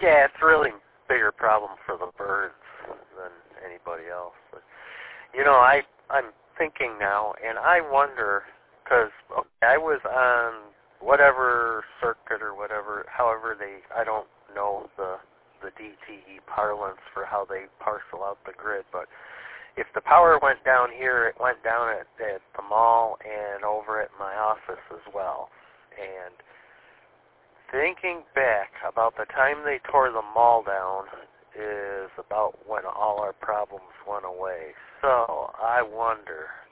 Yeah, it's really bigger problem for the birds than anybody else. But, I'm thinking now, and I wonder, because I was on whatever circuit or whatever, however I don't know the DTE parlance for how they parcel out the grid, but if the power went down here, it went down at the mall and over at my office as well. And thinking back, about the time they tore the mall down is about when all our problems went away. So I wonder,